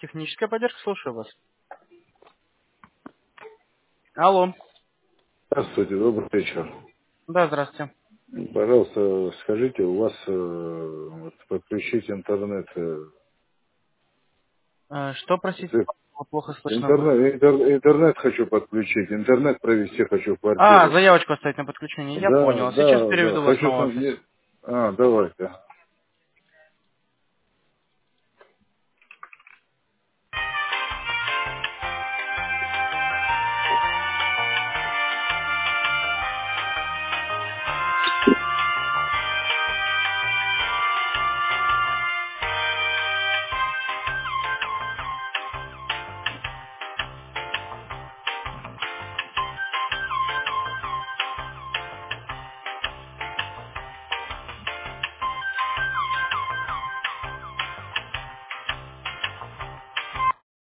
Техническая поддержка, слушаю вас. Алло. Здравствуйте, добрый вечер. Да, здравствуйте. Пожалуйста, скажите, у вас вот, подключить интернет, Что, простите, плохо слышно было? интернет хочу подключить, интернет провести хочу в А, квартире. заявочку оставить на подключение, я Да, понял. Сейчас да, да, переведу вас хочу на офис. давайте.